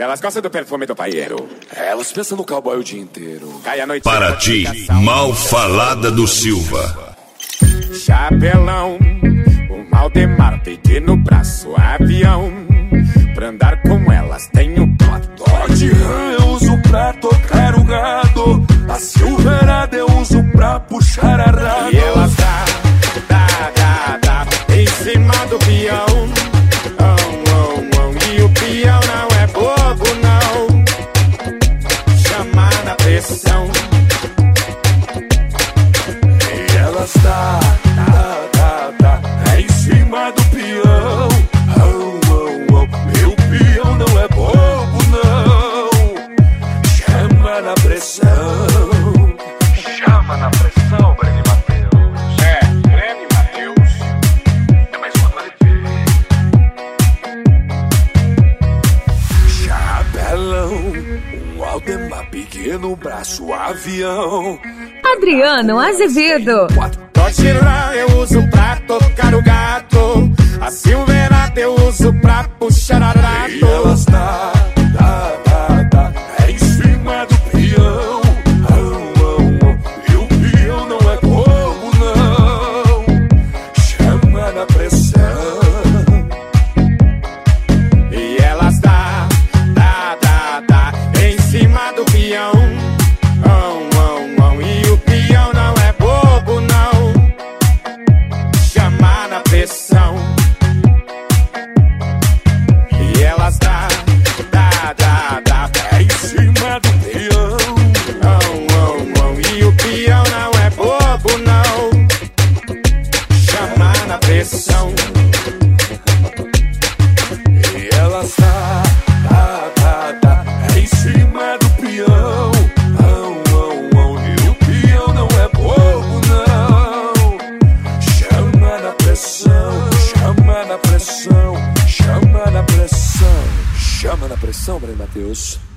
Elas gostam do perfume do paieiro. Elas pensam no cowboy o dia inteiro. Cai a noite. Paraty, mal falada do Silva. Chapelão, o Maldemar peguei no braço, avião. Pra andar com elas tenho Dodge Ram eu uso pra tocar o gado. A Silverado eu uso pra puxar a rada. E elas dá em cima do peão. E o peão não é bobo não. Chama na pressão. E elas tá em cima do peão. E o peão não é bobo não. Chama na pressão. Chama na pressão, Breno Matheus. Breno Matheus. É mais uma Chapelão, um Aldemar pequeno braço, avião. Adriano Azevedo. Dodge Ram eu uso pra tocar o gato. A Silverado eu uso pra puxar a rato. E elas tá em cima do peão. E o peão não é bobo não. Chama na pressão. E elas dá em cima do peão. E o peão não é bobo não. Chama na pressão. E elas dá Em cima do peão. E o peão não é bobo não. Chama na pressão. E elas tá em cima do peão. E o peão não é bobo não. Chama na pressão. Chama na pressão. Chama na pressão. Chama na pressão, Breno Matheus.